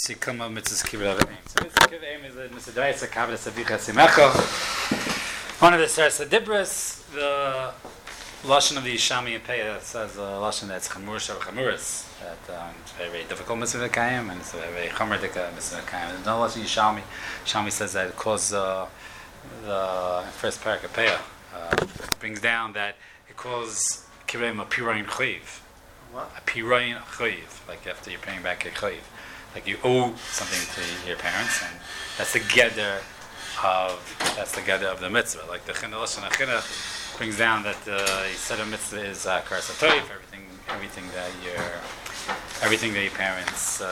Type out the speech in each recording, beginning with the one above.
Sikama mitzvahs kibbutz avim. So mitzvah kibbutz is a mitzvah da'isa kavod savicha simecha. One of the Seres Dibros, the lashon of the Yishami and Peah says a lashon that's chamur shav chamuris. That it's very, very difficult mitzvah kayim, and it's a very chamur dika mitzvah kayim. There's no lashon Yishami. Yishami says that it caused the first parak of Peah brings down that it calls kibbutz a pirayin chayiv. What? A pirayin chayiv, like after you're paying back a chayiv. Like you owe something to your parents, and that's the gather of the mitzvah. Like the Lashon HaChinuch brings down that the set of mitzvah is karas hatoiv, everything that your parents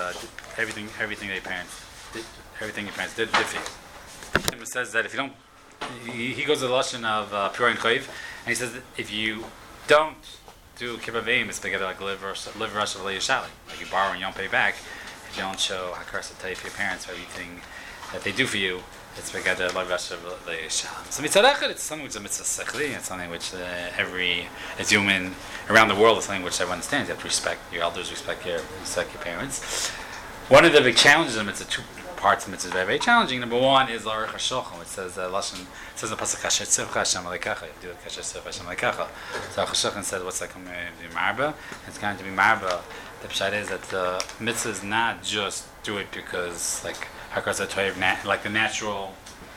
did for you. It says that if you don't, he goes to the Lashon of pure and chayiv, and he says that if you don't do kibbutz avim, it's together like live rush of le'yishali, like you borrow and you don't pay back. If you don't show hakaras hatayv for your parents for everything that they do for you, it's together like rush of le'yishali. So mitzvah echad, it's something which is a mitzvah sechli. It's something which it's human around the world. It's something which everyone understands. You have to respect your elders, respect your parents. One of the big challenges of mitzvah, two parts of mitzvah is very, very challenging. Number one is l'arich hashochem, which says lashon. It says in the pasuk kasher tzivcha Hashem aleikacha. You do it kasher tzivcha Hashem aleikacha. So hashochem says what's that going to be marba? It's going to be marba. The pshat is that the mitzvah is not just do it because like hakaras hatoiv, like the natural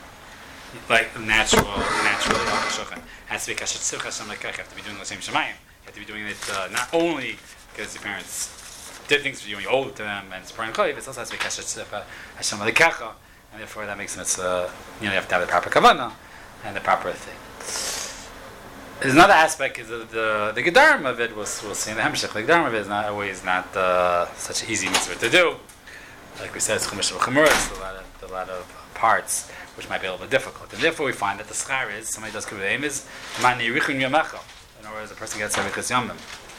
hashochem has to be kasher tzivcha Hashem aleikacha. You have to be doing the same shemayim. You have to be doing it not only because your parents did things for you and you owe it to them, and it's pran chayiv. It also has to be kasher tzivcha Hashem aleikacha, and therefore that makes it you have to have the proper kavanah and the proper thing. There's another aspect is the gedarim of it. We'll see in the hemshech. The gedarim of it is not always such an easy mitzvah to do. Like we said, it's chumash v'chamuris. A lot of parts which might be a little bit difficult, and therefore we find that the schar is somebody does kibbutz avim is mani richun yamecha. In other words, a person gets arichas yomim.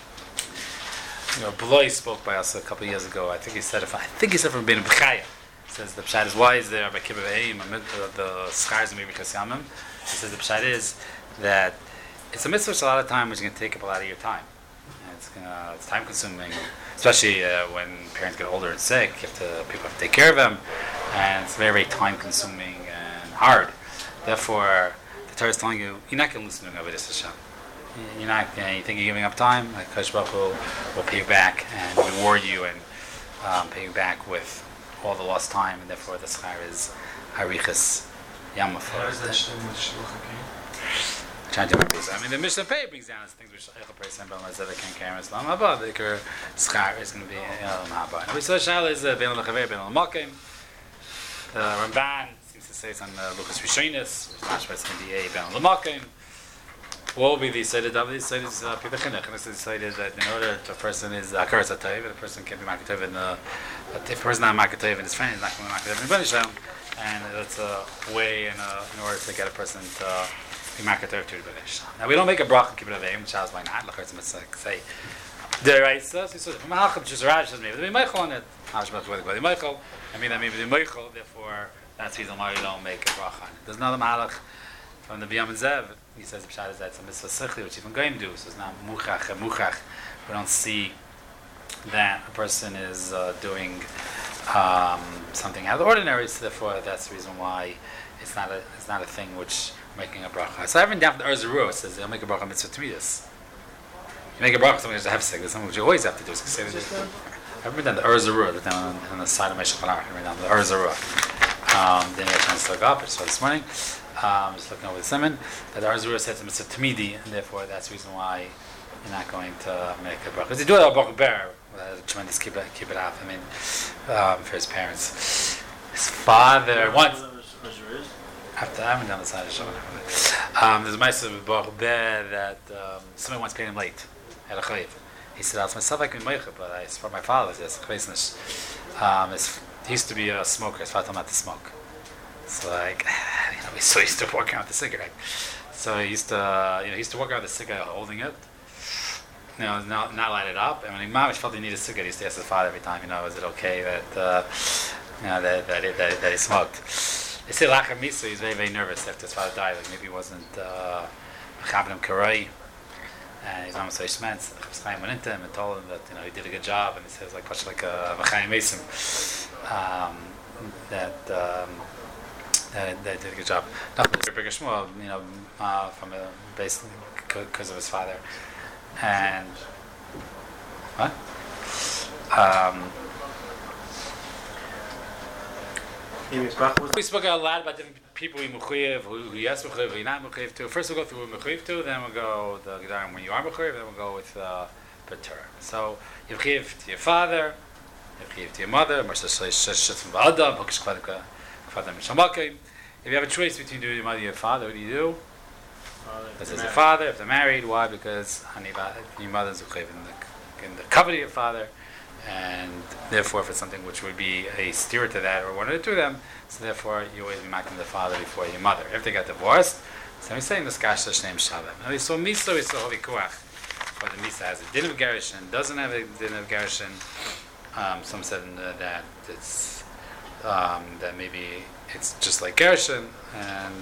Bloy spoke by us a couple of years ago. I think he said from being a b'chaya. He says the pshat is why is there by kibbutz avim the schar is maybe richas yomim. He says the pshat is that it's a mitzvah which a lot of time which is going to take up a lot of your time. And it's time consuming, especially when parents get older and sick. People have to take care of them, and it's very, very time consuming and hard. Therefore, the Torah is telling you you're not going to listen to Avodas Hashem. You're not. You think you're giving up time? Like Kadosh Baruch Hu will pay you back and reward you and pay you back with all the lost time, and therefore the schar is harichas yamav. How is that shtem with Shluch HaKein? Trying to remember. I mean, the Mishnah Pei brings down things which Eichel Person Ben Lazevik can carry Islam Haba. The Iker schar is going to be Elam Haba. And we saw Shal is Ben Lachaver Ben Lamakim. The Ramban seems to say it's on Lucas Rishonis, which Mashma is going to be a Ben Lamakim. What will be the Seder David? The Seder is Pibah Chinuch. And this is decided that in order to a person is Akaras HaTayv, and a person can be Makatayv if a person is not Makatayv and his friend is not going to be Makatayv in Benishlam, and that's a way in order to get a person to be Makatayv to the Benishlam. Now we don't make a bracha in Kibbutz avim, which is why not. Like it's say the right says he says from Malachim Shusaraj says maybe the Michael on it. Hashbach with the Michael. I mean that maybe the Michael. Therefore that's the reason why you don't make a bracha on it. There's another Malach from the Biyam Zev. He says the pshat is that it's a mitzvah sechli, which even going to do. So it's not muchach. We don't see that a person is doing something out of the ordinary. So therefore, that's the reason why it's not a thing which making a bracha. So I haven't down for the Erzuru. It says they'll make a bracha mitzvah tamidas. You make a bracha something that's a hefsek. There's something which you always have to do. I've written down the Erzuru down on the side of my Shulchan Aruch. I've written down the Erzuru. Didn't get a chance to look up. I just saw this morning. Just looking over the Simon, that the Arzura says it's a Tamidi, and therefore that's the reason why you're not going to make a bracha. Because you do it al Baruch Ber, a tremendous keep it off. I mean, for his parents, his father once. I haven't done the side of Shulchan. There's a message with Baruch Ber that somebody once paid him late at a chayiv. He said, "I myself I can make it, but I support my father. Yes, he used to be a smoker. His father told him not to smoke." So like, we so used to walk around with the cigarette. So he used to walk around with the cigarette holding it, not light it up. And when Mamish felt he needed a cigarette, he used to ask his father every time, is it okay that he smoked? They say Lachar Misa, he's very, very nervous after his father died. Like maybe he wasn't Chabnim Karai, and he's almost so Shmetz. Chaim went into him and told him that he did a good job, and he says like much like a Chaim Mason that did a good job. Not Bigger Shmuel, from basically because of his father, and what? We spoke a lot about different people we mechuyev, who yes mechuyev, who not mechuyev to. First we'll go through mechuyev to, then we'll go the gedarim when you are mechuyev, then we'll go with betur. So you mechuyev to your father, you mechuyev to your mother. If you have a choice between doing your mother and your father, what do you do? This is your father. If they're married, why? Because your mother is mechuyev in the covenant of your father. And therefore, if it's something which would be a steer to that or one of the two of them, so therefore you always be making the father before your mother. If they got divorced, so I'm saying this gash name Shalom. Now we saw Misa, we saw Hovikuach. Or the Misa has a din of Gerushin, doesn't have a din of Gerushin. Some said that it's that maybe it's just like Gerushin, and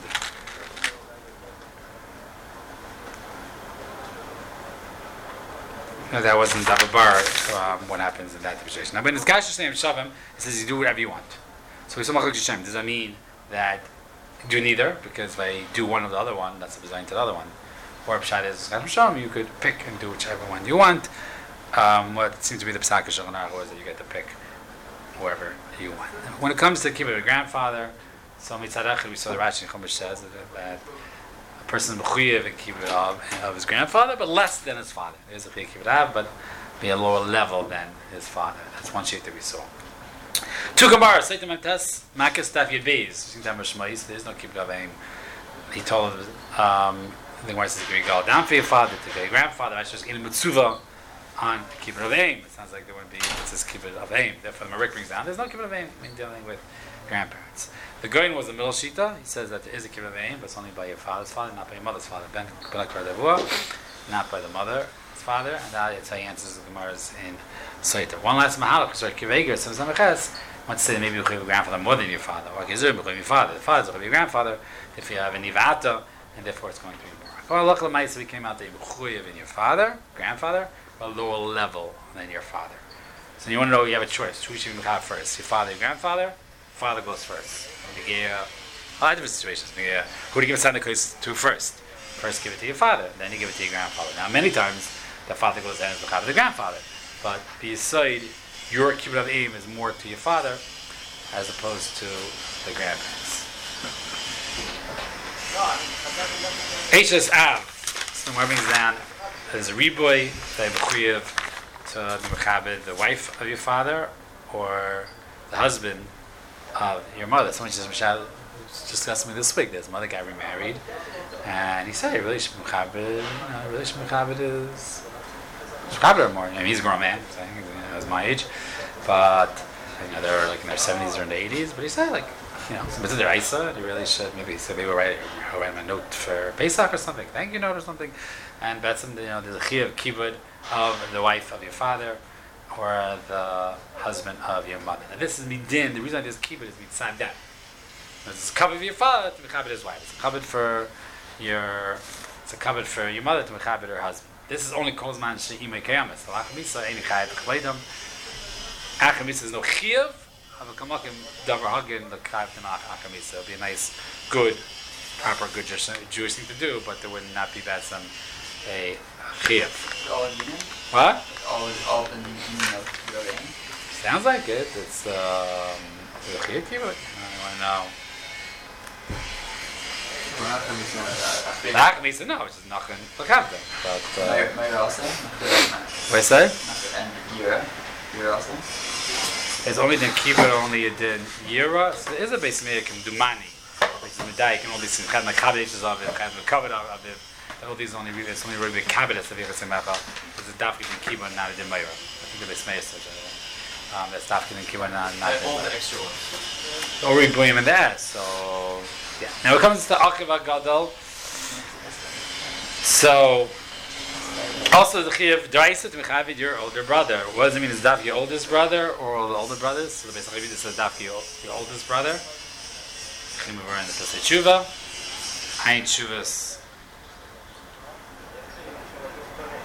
that wasn't Davabar, what happens in that situation. Now, when it's Gash name Shavim, it says you do whatever you want. So we saw Machloek Shem. Does that mean that you do neither? Because if I do one or the other one, that's a design to the other one. Or Pshat is Gash Shem, you could pick and do whichever one you want. What seems to be the Psak of Shulchan Aruch is that you get to pick whoever you want. When it comes to keeping a grandfather, so Mitzadach, we saw the Rashi Chumash says that a person is mechuyev and keep it of his grandfather, but less than his father. There's a big keep it of, but be a lower level than his father. That's one sheet that we saw. Two Gemara, Seitim Amtes, Makas Daf Yud Beis. There's no keep it of aim. He told him, the Gemara says you can go down for your father, to your grandfather. I just in Mitzuva on keep it of aim. It sounds like there wouldn't be. It says keep it of aim. Therefore, the Marik brings down. There's no keep it of aim in dealing with grandparents. The Goin was the middle shita. He says that there is a kibbutz aim, but it's only by your father's father, not by your mother's father. Ben not by the mother's father, and that's how he answers the Gemara's in Saita. One last mahalach, so Kiveger, so Zamaches, want to say that maybe you have your grandfather more than your father, or Kizur, you your father. The father's will be your grandfather if you have an Ivata, and therefore it's going to be more. Or Lachla Maisa, we came out that you in your father, grandfather, or lower level than your father. So you want to know, you have a choice. Who should you have first? Your father, your grandfather? Father goes first. A lot of different situations. Who do you give a son to first? First give it to your father, then you give it to your grandfather. Now many times the father goes down as the grandfather. But beside your kibbutz of aim is more to your father as opposed to the grandparents. H's Av. So the brings down as a riboy that you to be mechabed the wife of your father or the husband of your mother. Someone just asked me this week. His mother got remarried, and he said, "Really, mechabed, really, mechabed is mechabed more." I mean, he's a grown man, so I think he was my age, but they're like in their 70s or in the 80s. But he said, like, it's their Isa. You really should maybe write him a note for Pesach or something, thank you note or something, and that's there's a chiyuv kibbutz of the wife of your father or the husband of your mother. Now this is midin. The reason I just keep it is mitzad that. It's a cover for your father to mechabed his wife. It's a cover for your. It's a cover for your mother to mechabed her husband. This is only kozman she'imay kayamis. The lachamisa ain't chayav kleidim. Achamisa is no chiyuv. Have a kamakim davar hagin the chayav tanach achamisa. It'll be a nice, good, proper, good Jewish thing to do, but there would not be bad some a chiyuv. All in union? What? All in union of your aim? Sounds like it. It's the chiyuv kibbutz. I want to know. Nachamisa, no, it's just nachan l'kavda. But Meir also? what I say? And Yira also? It's only the kibbutz, only the Yira. So there is a base American Dumani, which is Medayik, and all these things. Kind of Makabish of it, kind of covered of it. All these only it's only really Kabbalists of Yiras Mecha. It's a dafkin in kibbutz, not a Demayra. I think the base Meir says that's dafkin in kibbutz, not all the extra ones. Or we blame him in that. So yeah. Now it comes to Akiva Gadol. So also the Chiyav Draisa to Mechavid, your older brother. What does it mean? Is Daf your oldest brother or all the older brothers? So the base Chavid says Daf your oldest brother. Chimuvar in the Pesach Tshuva. Ein Tshuvas.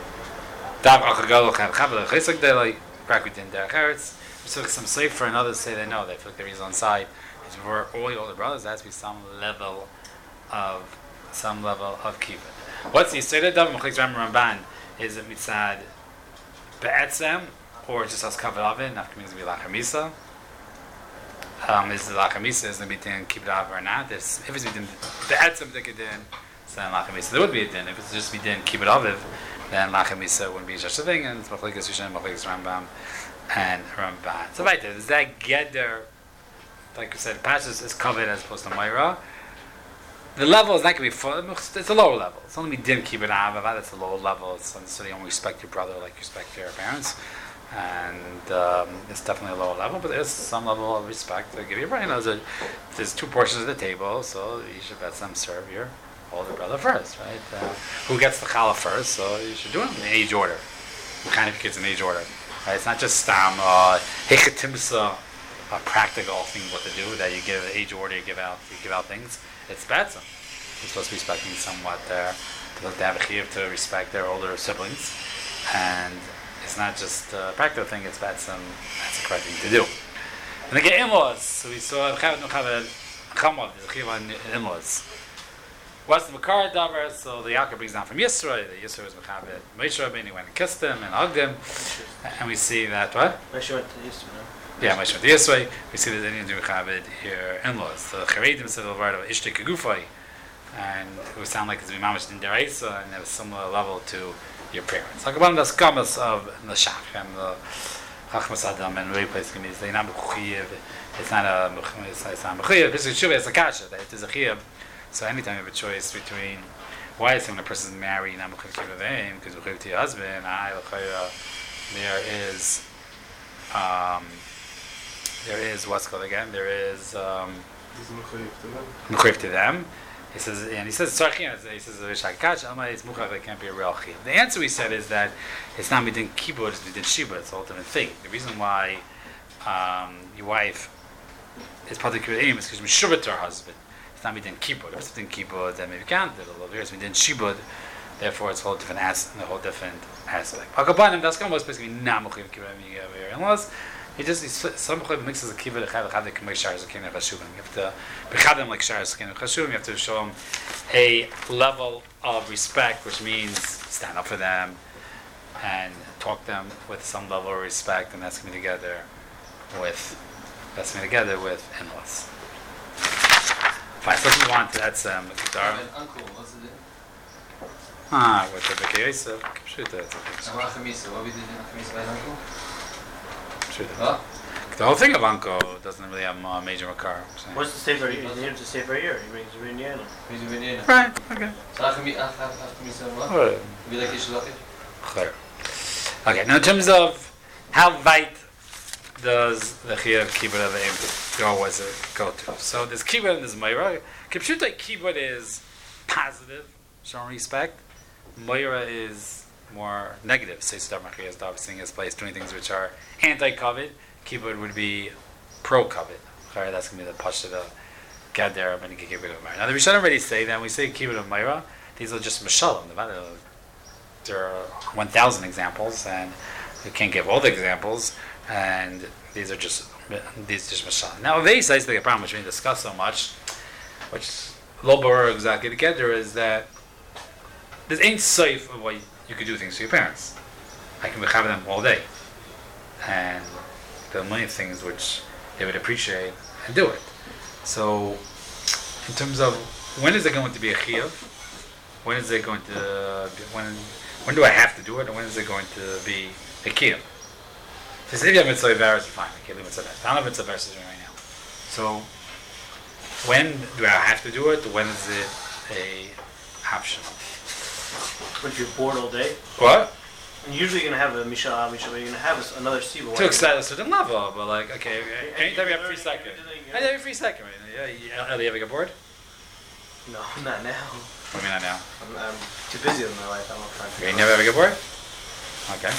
Dav Achagalo Chav Chav Chesek Delay Prakudin Derech Eretz. We took some safe for another say they know they feel like the reason on side is for all the older brothers there has to be some level of kibbutz. What's the Yisrael Dav Mechlik Ram Ramban? Is it mitzad be'etzem or just as kavod avin? Nafka means to be lachamisa. Is the lachamisa is going to be din kibbutz av or not? If it's din be'etzem dikadin, then lachamisa there would be a din. If it's just be din kibbutz aviv, then lachamisa wouldn't be such a thing. And it's Mechlikas Yisrael, Mechlikas Rambam, and Ramban. So right there, is that geder? Like we said, Pashas is covered as opposed to Moira. The level is not going to be full. It's a lower level. It's only din kibbutz av. That's a lower level. It's so you don't respect your brother like you respect your parents, and it's definitely a lower level. But there's some level of respect to give your brother. There's two portions of the table, so you should let them serve your older brother first, right? Who gets the challah first? So you should do it in age order. What kind of kids in age order? Right? It's not just hechetimsa, a practical thing what to do that you give age order. You give out things. It's betzim. You're supposed to be respecting somewhat there. To have a chiyuv to respect their older siblings, and it's not just a practical thing. It's betzim. That's the correct thing to do. And again, in-laws. So we saw chavod chamod. There's a chiyuv on in-laws. What's the makar davar? So the Yaakov brings down from Yisro. The Yisro was mechaved Moshe Rabbeinu. He went and kissed him and hugged him, and we see that what? Moshe went to Yisro. Yeah, Moshe went this way. We see that the Indians do mechaved here in-laws. The Charedim said the word of Ishtek Gufay, and it would sound like it's mamash in deraisa and at a similar level to your parents. Like about the skamas of the shach and the chachmas adam and very place can be they're not mechuyev. It's not a mechuyev. It's a kasha. It is a chiyuv. So anytime you have a choice between why is when a person is married, you're not mechuyev to them because mechuyev to your husband. There is what's called again. There is mechuyev to them. He says, he says, it's muchach, it can't be a real chiyuv. The answer we said is that it's not midin kibbutz, it's midin shibud. It's the ultimate thing. The reason why your wife is part of the kibbutz is because mishubet to her husband. It's not midin kibbutz. If it's midin kibbutz, then maybe can't. It's midin shibud. Therefore, it's a whole different aspect. Akabanim, that's going to basically not mechuyev kibbutz in-laws. He some mixes a kibbutz echad they can make shars of kinei chashuvim. You have to bechad them like shars of kinei chashuvim. You have to show them a level of respect, which means stand up for them and talk to them with some level of respect, and that's going to be together with in-laws. Fine, so let's move on to that's guitar. Uncle, what's the With the Bekiyosef, Pshuta. What we did in Achimisa by uncle? What? The whole thing of Anko doesn't really have a major makar. What's the sefer? He names the sefer here. He brings Rinyana. Right. Okay. So Achimisa what? Right. Be like Yishlachit? Okay. Now in terms of how weit does the chiyuv kibbutz of aim go as it go to? So there's kibbutz and there's meira. Kipshuta kibbutz is positive, showing respect. Meira is more negative. Say Star Machia is seeing his place, doing things which are anti-covet. Kibbutz would be pro-covet. That's going to be the pashta to get there and get kibbutz of Meira. Now the Rishonim already say that when we say kibbutz of Meira, these are just mashalim. There are 1,000 examples, and we can't give all the examples. And these just mashalim. Now Avei says the problem which we discuss so much, which lo bar exactly together, is that there's ain't safe of what you could do things to your parents. I can have them all day, and there are many things which they would appreciate and do it. So, in terms of when is it going to be a chiyuv? When is it going to be, when do I have to do it, and when is it going to be a chiyuv? If you have mitzvah varis, fine. I can't do mitzvah varis. I don't have mitzvah varis right now. So, when do I have to do it? When is it a option? When you're bored all day. What? And usually you're going to have a Misha, but you're going to have another Siba. To a certain level, but like, okay, anytime you have free second. I have a free second, right? Yeah, do you ever get bored? No, not now. What do you mean not now? I'm too busy with my life. I don't have time. Okay, you never ever get bored? Okay.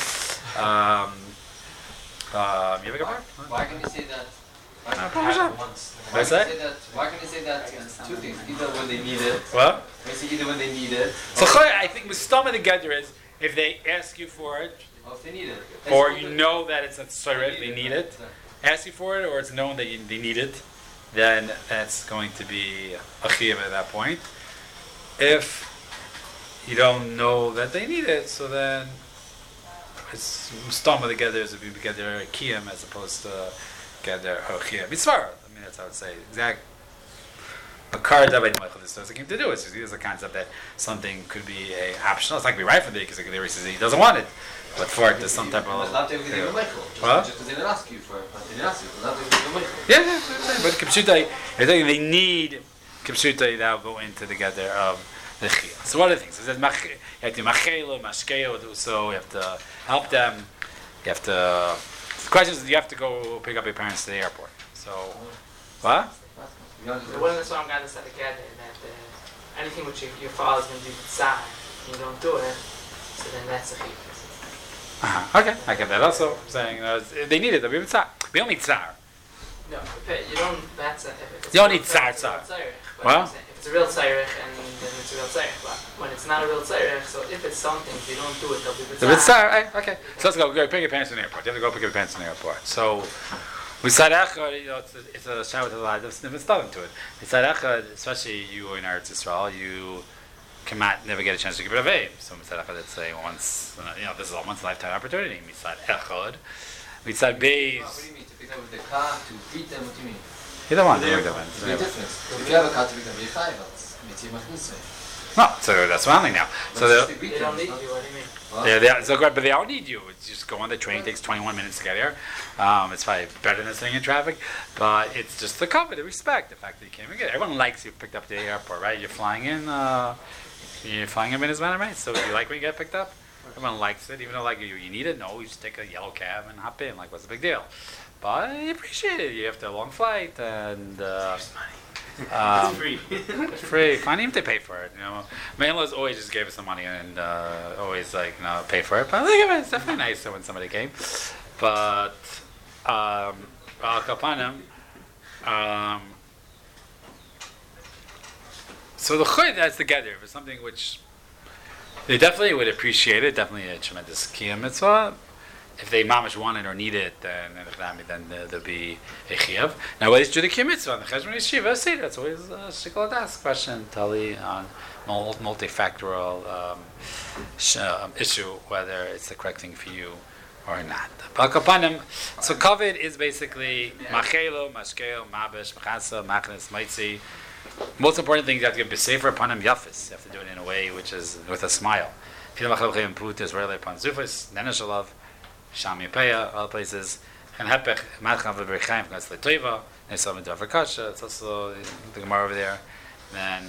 You ever get bored? Why can you say that? Why What's that? Why can you say that? Two things. Either when they need it. What? Either when they need it. So I think Mustama together is if they ask you for it, Oh, if they need it. or you know that it's a tzorech, they need it, ask you for it, or it's known that they need it, then that's going to be a chiyuv at that point. If you don't know that they need it, so then it's mustama together as if you get their kiyum as opposed to get their chiyuv. Mitzvah. I mean, that's how I would say. Exact. A card that this doesn't came to do. It's just a concept that something could be a optional. It's not going to be right for the because the Kedera says he doesn't want it. But for it, there's some type of. Not even going to What? just because they didn't ask you for it. But they didn't ask you. Not even going to Yeah, but Kipshutai, they need Kipshutai that will go into the gather of the Chiyah. So what are the things? It says, you have to machelo, mashkeo, so you have to help them. You have to. The question is, you have to go pick up your parents to the airport. So, what? The one in the song got us at together that anything which your father's going to do inside, and you don't do it, so then that's a chiyuv. Okay, I get that also. Saying they need it, they'll be tzar. We don't need tzar. No, you don't. That's a. You don't need tzar. Well? If it's a real tzarech, and then it's a real tzarech. But when it's not a real tzarech, so if it's something, if you don't do it, they'll be tzar. Okay. So let's go pick your parents in the airport. You have to go pick your parents in the airport. So. Mitzad Echad, it's a shout with a lot of different stuff into it. Mitzad Echad, especially you in Eretz Yisrael, you cannot never get a chance to give it away. So Mitzad Echad, let's say once, this is a once in a lifetime opportunity. Mitzad Echad, Mitzad Beis. What do you mean? To pick them with the car, to greet them? What do you mean? You don't want to do There's a big difference. If you have a car to greet them, you're fine, but it's mitzvah machnisa. No, so that's one thing now. So they don't need you. What do you mean? So great, but they all need you. It's just go on the train. It takes 21 minutes to get here. It's probably better than sitting in traffic, but it's just the cover, the respect, the fact that you came and get it. Everyone likes you picked up to the airport, right? You're flying in. You're flying in Minnesota, right? So do you like when you get picked up? Everyone likes it, even though like you need it. No, you just take a yellow cab and hop in. Like, what's the big deal? But you appreciate it. You have to have a long flight and. It's free. It's free. Fine, even if they pay for it. My in-laws always just gave us the money and always pay for it. But it's definitely nicer when somebody came. But Al Kapanim. So the chayt that's together for something which they definitely would appreciate it. Definitely a tremendous kiyum mitzvah. If they mamish want it or need it, then there'll be a chiyuv. Now, what is the kiyum mitzvah? The Cheshbon Yeshiva say that's always a shikol das question, Tali, on multifactorial issue whether it's the correct thing for you or not. So kavod is basically machelo, mashkeo, mabish, machasa, machnes, maitzi. Most important thing is you have to get b'sefer upon him yafis. You have to do it in a way which is with a smile. Pila machel chem put Israeli upon zufis, neneshalav, sham yipeya, other places. And hepech matchav v'berichaim from Gatzle Toiva, nesav into Afrikasha. It's also the Gemara over there. Then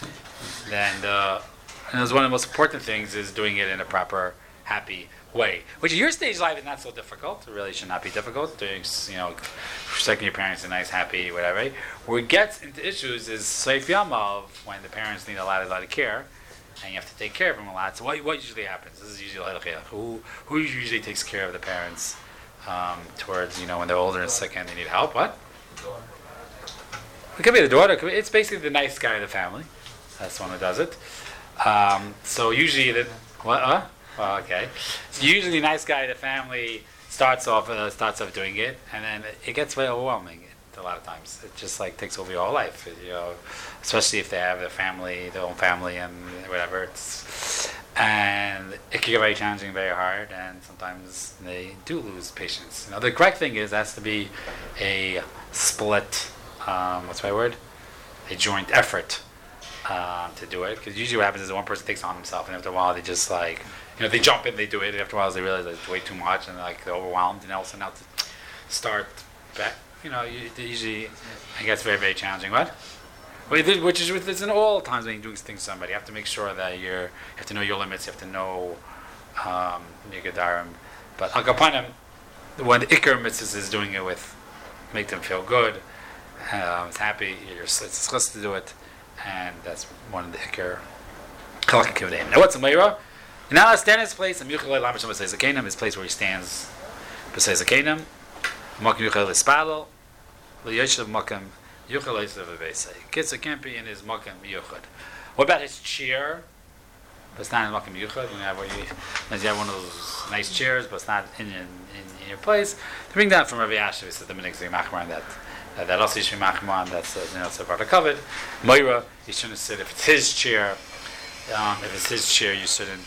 and one of the most important things is doing it in a proper, happy way. Which in your stage of life is not so difficult. It really should not be difficult. Doing, protecting your parents in a nice, happy, whatever. Where it gets into issues is Seif Yamav, when the parents need a lot of care, and you have to take care of them a lot. So what usually happens? This is usually who usually takes care of the parents towards when they're older and sick and they need help. What? It could be the daughter. It's basically the nice guy of the family. That's the one who does it. So usually what? Well, okay. So usually, the nice guy of the family starts off doing it, and then it gets very overwhelming. A lot of times, it just takes over your whole life. Especially if they have their own family, and whatever. And it can get very challenging, very hard, and sometimes they do lose patience. The correct thing is has to be a split. What's my word? A joint effort to do it, because usually what happens is one person takes it on himself, and after a while they just they jump in, they do it, and after a while they realize it's way too much, and they're overwhelmed, and also now to start back, usually it gets very, very challenging. What? Which is it's in all times when you're doing things to somebody. You have to make sure that you have to know your limits, you have to know your gedarim. But al kapanim, when the ikar mitzvah is doing it with, make them feel good, it's happy, it's supposed to do it, and that's one of the ikar. Now what's a meira? Now let's stand in his place. His place where he stands. B'seis Zakenim. Makom yuchel l'spadel. L'yoshev makom yuchel l'yoshev v'veisei. Kids can't be in his makom yuchel. What about his chair? but it's not in Makom Yuchad. You have one of those nice chairs, but it's not in your place. To bring down from Rabbi Asher, we said the Minig Zig Machmar that also you should be Machmar, that's it's a part of covered. Moira, you shouldn't sit if it's his chair. If it's his chair, you shouldn't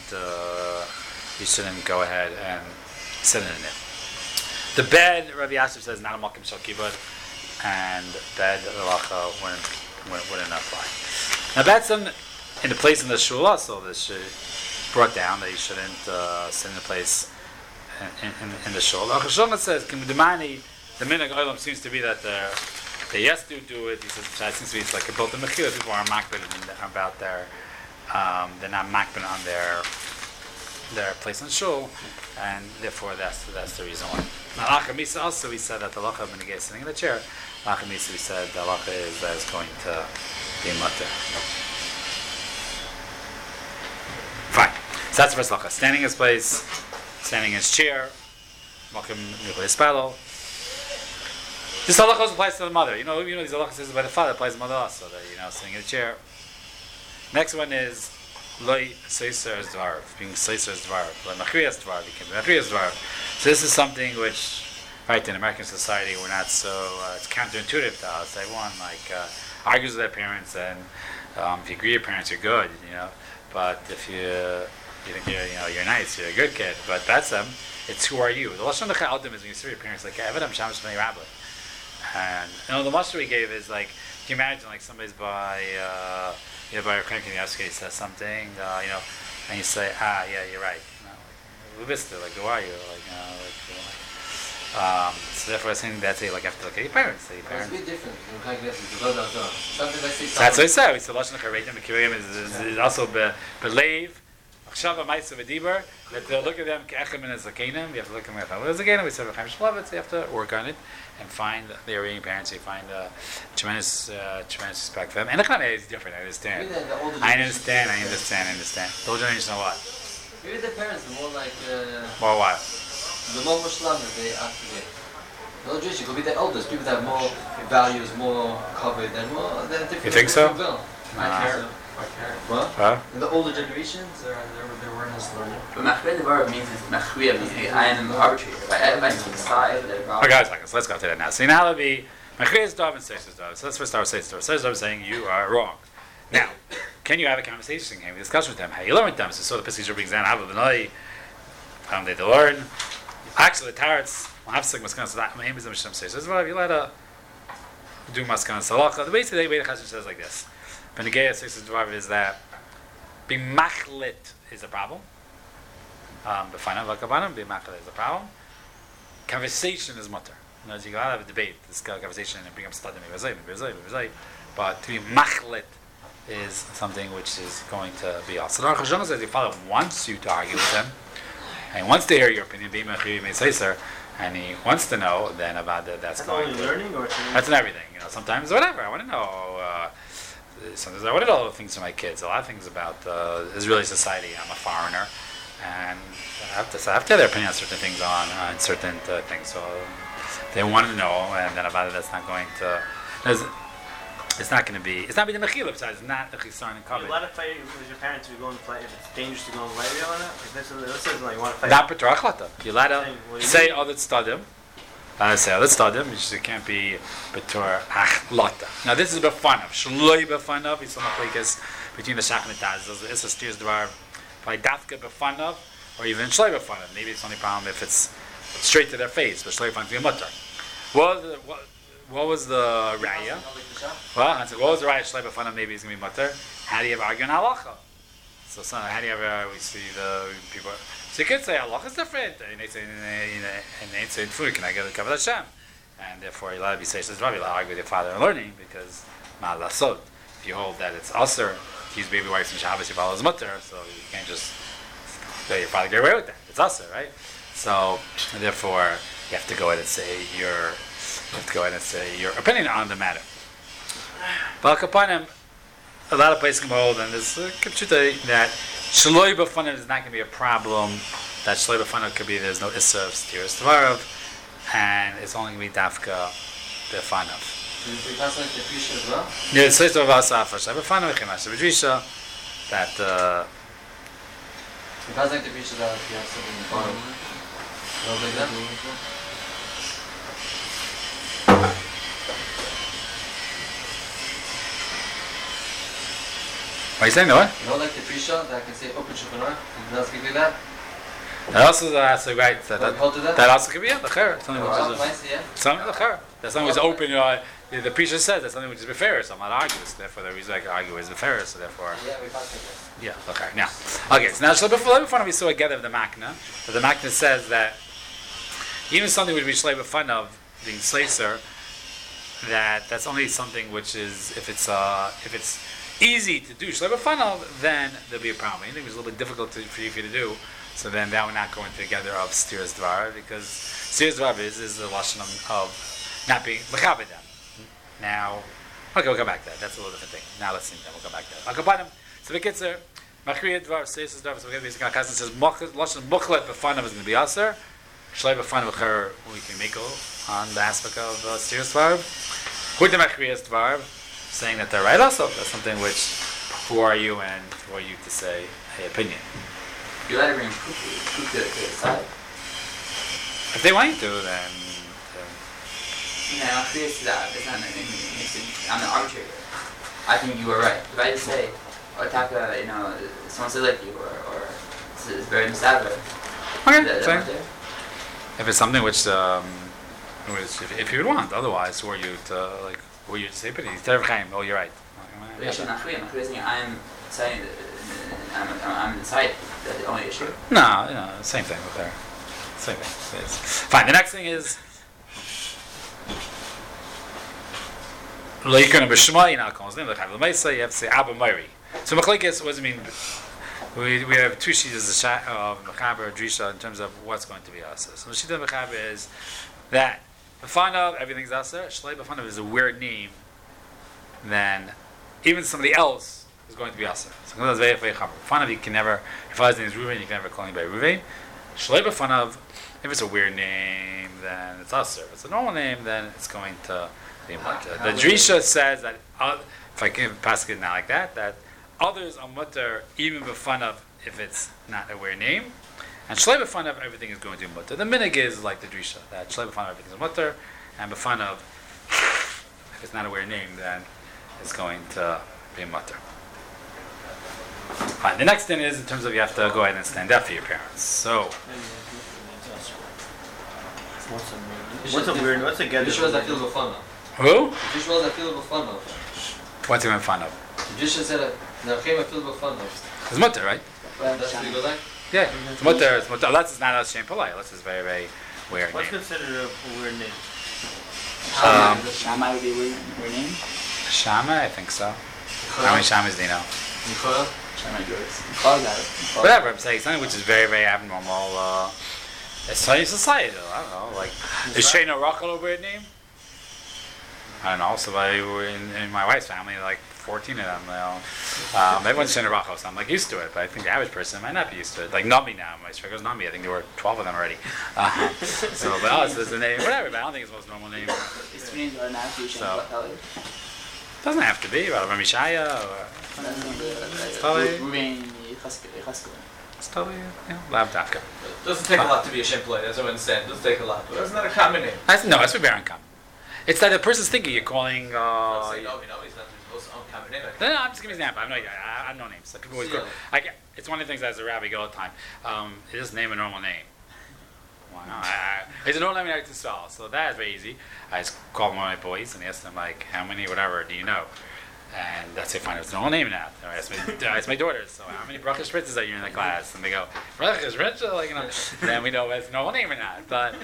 go ahead and sit in it. The bed, Rabbi Asher says, not a Makom Shal Kibud, and bed halacha wouldn't apply. Now that's in the place in the shul also. This brought down that you shouldn't sit in the place in the shul. Achashon says, the minhag olam seems to be that they yes do it. He says it seems to be it's like about the mechila. People are makbid about they're not makbid on their place in shul, and therefore that's the reason why. Now Lachamisa also we said that the lacha when he gets sitting in the chair. Lachamisa we said the lacha is going to be mutter. Fine. So that's the first lacha. Standing in his place, standing in his chair. Makom Yuchad Yispalo. This halacha also applies to the mother. You know these halachas is by the father, applies to the mother also. That sitting in a chair. Next one is loy seiser as dvar, being seiser as dvar, loy machrias dvar, became machrias dvar. So this is something which, right, in American society, we're not so. It's counterintuitive to us. Everyone argues with their parents, and if you agree with your parents, you're good. But if you think you're nice, you're a good kid. But that's them. It's who are you. The lashon lechaodim is when you see your parents like Evedam Shamash Bnei Rabbi. And the mashal we gave is like, can you imagine like somebody's by by your crank and he says something, and you say, yeah, you're right. Lubista, like, who are you? So therefore I think that's like you have to look at your parents. It's a bit different. That's what I said. We said lashon lecharedim b'kiriyim is also believe. Chshava ma'isa v'dibar. That look at them ke'echem and zakenim. You have to look at them as zakenim. We said v'chaim shlavitz. You have to work on it and find the Iranian parents. You find tremendous respect for them. And the kind is different. I understand. I understand. The older generation know what? Maybe the parents are more like. More what? The more Muslim they activate. The older generation could be the eldest. People that have more values, more covered, and more. You think so? What? Huh? In the older generations, there weren't as learning. But machriya devar means machriya means I am arbitrary. If I decide that. Okay, so let's go to that now. So now it'll be machriya's dov and seisa's dov. So let's first start with seisa's dov. Seisa's dov is saying you are wrong. Now, can you have a conversation? Can we discuss with them? How you learn with them? So the Pesach brings down Abba B'nai. How they to learn? Actually, the Tarets Ma'afsek Maskan Salat Ma'im is the Mishnah says. Well, if you let a do Maskan Salacha, the way the Chazon says like this. Benegaya Seisa's dov is that being machlit is a problem. B'fanav v'kavanam being machlit is a problem. Conversation is mutter. You can have a debate, this conversation, and bring up study, but to be machlit is something which is going to be awesome. So the Rosh Hashanah says your father wants you to argue with him, and he wants to hear your opinion, and he wants to know then about that. That's going only to learning, or that's in everything. Sometimes whatever I want to know. Sometimes I want to know things from my kids. A lot of things about Israeli society. I'm a foreigner, and I have to have their opinion on certain things on certain things. So they want to know, and then about it, that's not going to. It's not going to be. It's not being the mechila. Besides, it's not the chisaron and covet. You let a fight with your parents if you go and play. If it's dangerous to go and play on that, like this is like you want to fight. Not b'torah achlata. You let say other stadim. Say other stadim, which can't be b'torah achlata. Now this is b'fanav. Shloi b'fanav. It's not like it's between the shach and the taz. It's a steers dvar by dafka b'fanav or even shloi b'fanav. Maybe it's only problem if it's straight to their face, but shloi b'fanav is mutter. What was the raya? Well, I said, what was the raya? Shloi b'fanav maybe it's going to be mutter. How do you ever argue in halacha? So how do you ever we see the people? So you could say halacha is different. And they say food can I get the kavod Hashem? And therefore you're allowed to be seishes dvar. You're allowed to argue with your father in learning because ma'alasot. If you hold that it's aser to use baby wipes and Shabbos, your father's mutter, so you can't just let your father get away with that. It's aser, right? So therefore you have to go ahead and say your opinion on the matter. But kapanim, a lot of places can hold, and there's kipchuta that shloi b'fanav is not going to be a problem. That shloi b'fanav could be there's no issa of stiras tvarav, and it's only going to be dafka b'fanav. Did pass like the Drisha as well? Yeah, it's says of us after shloi b'fanav v'chemasha b'drisha that If I was like the picture that you have something in the bottom, like that. What are you saying? The what? You know, like the pre-shot that I can say open Shulchan Aruch. Can you speak like that? That also that's right. Like, hold to that. That also could be the chayr. Something which is Nice, yeah. something the chayr. That's something which is open. The preacher says that's something which is befaris. I'm not arguing. So therefore, the reason I can argue is befaris. So therefore, Yeah, we passed like that. yeah. Okay. Now, okay. So now, so before we saw again of the makna. But the makna says that even something which we shlei b'fun of being sleiser, that's only something which is if it's easy to do shlei b'fun of, then there'll be a problem. Anything which is a little bit difficult for you to do. So then that would not go into together of stiras dvar, because stiras dvar is the lashon of not being mechaber them. Now, okay, we'll come back to that. That's a little different thing. Now let's see that. We'll come back to that. Akapanim. So the kitzur, machriya dvar, stiras dvar. So we're going to be Chazon says lashon muchlet b'fanav is going to be aser. Shlei b'fanav v'cher we can make on the aspect of stiras dvar. Who the machriya dvar, saying that they're right also. That's something which who are you and who are you to say a opinion. You let her bring poop to the side. If they want you to, then No, it's not I'm an arbitrator. I think you were right. If I just say, Taka, someone said like you, or it's very misaber. okay, fine. If it's something which if you would want, otherwise, who are you to say? But oh, you're right. I'm saying I'm inside. That's the only issue. No, same thing with her. Same thing. It's fine. The next thing is Leikon b'shma. You have to say Abba Mari. So machlekes, what does it mean? We have two sheets of mechaber drisha in terms of what's going to be aser. So the sheet of mechaber is that b'fanav everything's aser. Shlei b'fanav is a weird name. Then even somebody else is going to be aser. So b'fanav you can never. If his name is Ruvain, you can never call him by Ruvain. Shlei b'fanav, if it's a weird name, then it's aser. If it's a normal name, then it's going to be mutter. The drisha says that if I can pass it now like that others are mutter even b'fanav if it's not a weird name, and shlei b'fanav everything is going to be mutter. The minig is like the drisha that shlei b'fanav everything is mutter, and b'fanav if it's not a weird name, then it's going to be mutter. Fine. The next thing is in terms of you have to go ahead and stand up for your parents. So What's a get? Visuals that feel b'fanav. who? Visuals that feel b'fanav. What's even fun of? The Visual said Nachem feel b'fanav. It's mutter, right? That's what you go like. Yeah, it's mutter. It's mutter. Unless it's not a shame polite. Unless it's very very weird What's name. considered a weird name? Shammai would be a weird name. Shama, I think so. How many shamas do you know? Nicola. Shammai Joyce. Call that. Whatever, I'm saying something which is very, very abnormal. It's Chinese society. I don't know. Like, is Shana Rachel a weird name? I don't know. So in my wife's family, like 14 of them. Everyone's Shana Rachel, so I'm like used to it. But I think the average person might not be used to it. Like Nami now, my struggle's Nami. I think there were 12 of them already. So, but us is the name, whatever. But I don't think it's the most normal name. These two names are not actually So- Shane Doesn't have to be. Well, Ramishaya or Tali. Ruvain Cheskel. It's totally, Lav Dafka. Doesn't take a lot to be a Shemplay, as I understand. Doesn't take a lot. But isn't that a common name? No, that's very uncommon. It's that the person's thinking you're calling. I'll say no, he's not the most uncommon name. No, I'm just giving you an example. I have no names. Like people always go. It's one of the things as a rabbi go all the time. Just name a normal name. Why not? It's a normal name I like to spell, so that is very easy. I just call one of my boys and ask them like, how many whatever do you know? And that's it. Fine, it's a normal name now. I ask my daughters. So how many bracha spritzes are you in the class? And they go bracha spritzes, like Then we know if it's a normal name or not. But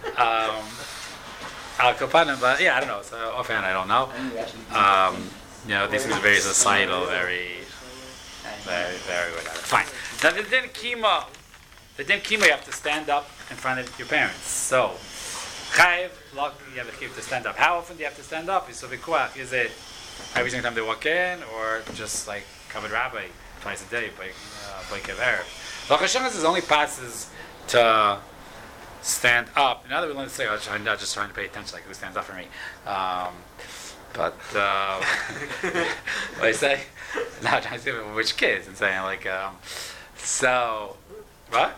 Al Kapanim, but yeah, I don't know. So offhand, I don't know. These things are very societal, very whatever. Fine. Now the din kima, you have to stand up in front of your parents. So chayiv, you have to stand up. How often do you have to stand up? Is it every single time they walk in, or just like covered rabbi twice a day by kever? Rosh Hashanah only passes to stand up. Now that we learn to say, I'm not just trying to pay attention, like who stands up for me. What I say? Now I'm trying to say which kids and saying like. So, what?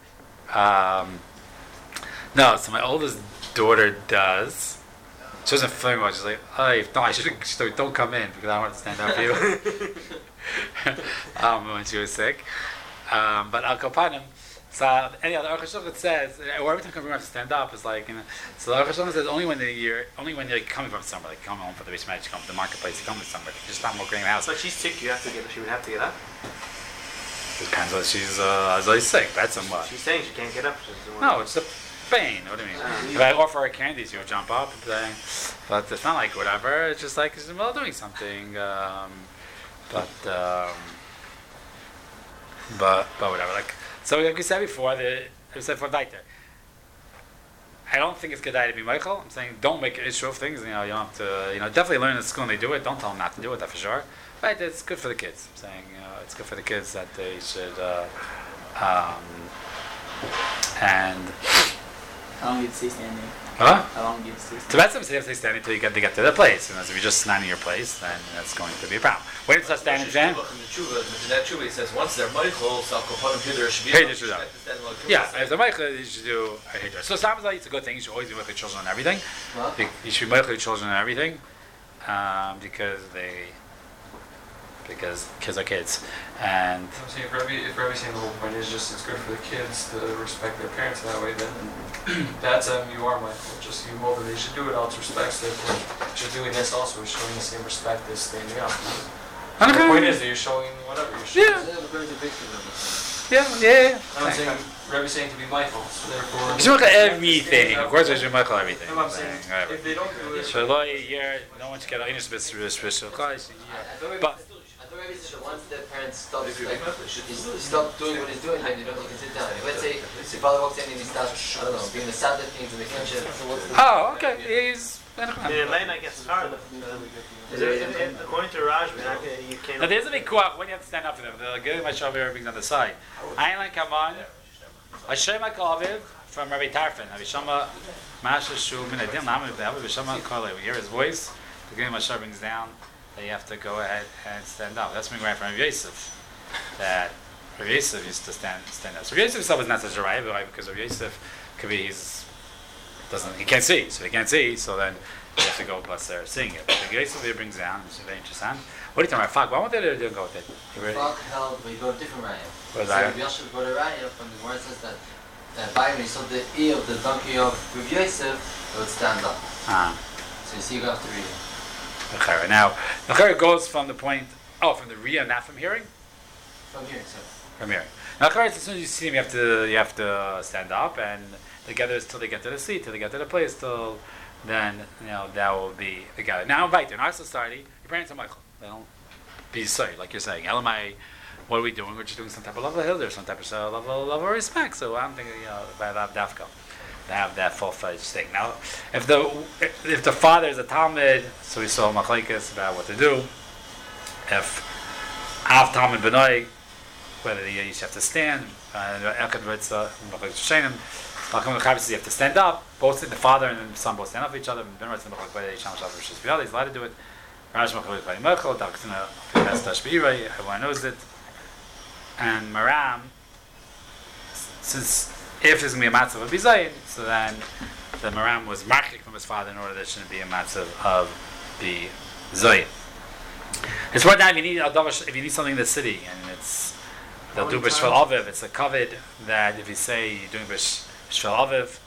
No, so my oldest daughter does. She doesn't feel much. She's like, "Hey, no, I shouldn't. Don't come in because I don't want to stand up for you." When she was sick, but Al Kapanim. So anyhow, the Aruch HaShulchan says, or every time you have to stand up, is like, so the Aruch HaShulchan says only when you're coming from somewhere, like coming home from the beach match, you come to the marketplace, you come to somewhere, you just not walking in the house. But she's sick. She would have to get up. Depends whether she's really sick. That's what. She's saying she can't get up. No, it's the pain. What do you mean? If I offer her candy, she would jump up. But it's not like whatever. It's just like she's in the middle of doing something. But whatever. Like so, like we said before, we said for Daiter. I don't think it's good to be Michael. I'm saying don't make an issue of things. You don't have to. Definitely learn in school and they do it. Don't tell them not to do it. That for sure. Right? It's good for the kids. I'm saying it's good for the kids that they should. And How long do you stay standing? huh? How long do you stay So that's what they have to stay standing until you get to the place. And if you're just standing in your place, then that's going to be a problem. When it's not standing, Jan? In that tshuva, he says once they're Michael, so Kopanim Hidr should be Hey, able this to is stand like Yeah, if the Michael, you should do a Hidr. So sounds like it's a good thing. You should always be with your children and everything. What? You should be with your children and everything because kids are kids. And I'm saying if Rabbi's saying the whole point is just it's good for the kids to respect their parents that way, then that's you are Michael. Just you over they should do it out of respect. So just doing this also is showing the same respect as standing up. The point is that you're showing whatever you're showing. Yeah. I'm saying Rabbi's saying to be Michael, so therefore. You should look at everything. Of course, you should Michael everything. No, I'm saying if they don't do it. So no one should get any special. I thought Rabbi said that once the parents stop doing what he's doing, then you can sit down. Let's say the father walks in and he starts, I don't know, doing the Sabbath things in the kitchen. Oh, okay. He's. The lane gets hard. According to Rajman, you can't. Now there's a big quote when you have to stand up for them. They're giving my shavu everything's on the side. I like Kaman. Hashem HaKaviv from Rabbi Tarfon. Rabbi Shama Masha Shubin. I didn't know Rabbi Shama Kalev. We hear his voice. The giving my shavu brings down. That you have to go ahead and stand up. That's being right from Rabbi Yosef. That Rabbi Yosef used to stand up. So Rabbi Yosef himself was not such a right because Rabbi Yosef could be he can't see. So he can't see. So then you have to go plus there seeing it. But Rabbi Yosef here brings down. It's very interesting. What are you talking about? Fuck. Why won't they do go with it? Fuck held, but you go a different raya. What is So that? Rabbi Yosef brought a raya from the word says that by when he saw the ear of the donkey of Rabbi Yosef, it would stand up. So you see, you go after reading. Okay, now the Chayr goes from the point. From the Riyah, not from hearing. From hearing, sorry. From hearing. Now, Chayr, as soon as you see him, you have to stand up, and together till they get to the seat, till they get to the place, till then that will be the gather. Now, invite in our society, your parents are Michael. They don't be sorry, like you're saying. Elamai, what are we doing? We're just doing some type of level of hill, or some type of level of respect. So I'm thinking, by that dafka. To have that full-fledged thing. Now, if the father is a Talmud, so we saw machlekes about what to do. If Av Talmud Benoi, whether you each have to stand, you have to stand up. Both the father and the son both stand up for each other. He's allowed to do it. Everyone knows it. And Maram, since if there's going to be a matzav of bizayin, so then the Maram was marchik from his father in order that there shouldn't be a matzav of bizayin. It's worth that if you need something in the city, and they'll do b'shvel aviv. It's a kavod that if you say you're doing b'shvel aviv,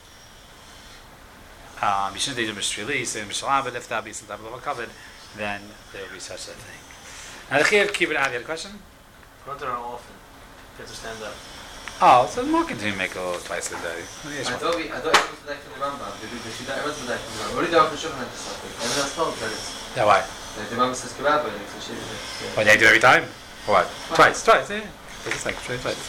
you shouldn't do b'shvili, you say b'shvel aviv. If that be some type of a kavod, then there will be such a thing. Now the chiyuv kibbutz. You had a question? Not there often. You have to stand up. So the more continue to make a little twice a day. I thought it was the day from the Rambam. It was the day from the Rambam. What did the Aruch HaShulchan have to stop with? Everyone else told that it's... Yeah, why? The Rambam says Kabbalah, but it's a shit. What, you do every time? Or what? Twice, yeah. It's like twice.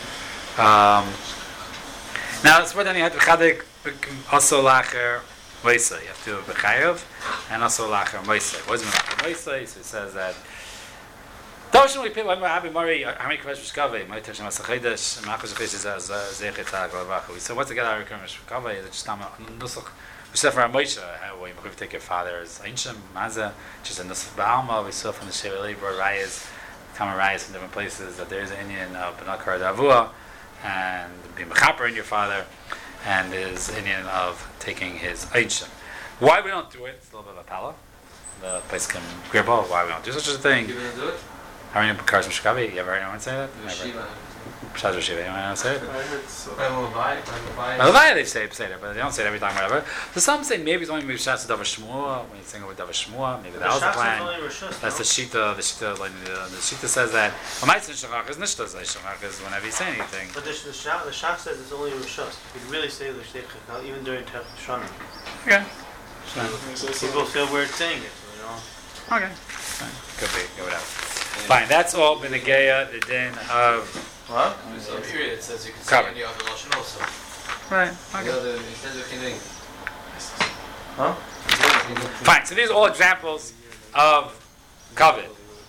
Now, it's what then you have to chadik also lacher moisa. You have to do b'chayav and also lacher moisa. What does it mean lacher moisa? So it says that Doshim we pay when we're having Mari, how many questions kaveh? My teaching was Sachidash, Machos Sachidash is Zechet Haglavach. So what's the get our questions kaveh? Is it just nusach? We said for our Moshe, how you take your father as Einshim Maza, just a nusach ba'alma. We saw from the Sheveli brought rayas common rights from different places that there is an Indian of Benakar Davua and being mechaper in your father, and there's an Indian of taking his Eichim. Why we don't do it? It's a little bit of a pala. The place can gribble. Why we don't do such a thing? You gonna do it? How many cars from Chicago? You ever heard anyone say that? Shiva. Shaz Shiva, anyone say it? I heard so. Levaya they say it, but they don't say it every time, whatever. So some say maybe it's only maybe Shas Davar Shmua, when you sing over Davar Shmua, maybe that was the plan. That's the Shita, like the Shita says that, well, my sin Shachach is Nishta Zay Shachach is whenever you say anything. But the Shach says it's only Rishos. You could really say the Shtei even during Tef Shana. Okay. People feel weird saying it, you know? Okay. Fine. Could be, go without. Fine, that's all Benegeya, the din of. What? So period, it says you can Covered. say any other Lashon also. Right, The okay. other, it says you can do. Huh? Fine, so these are all examples of covet.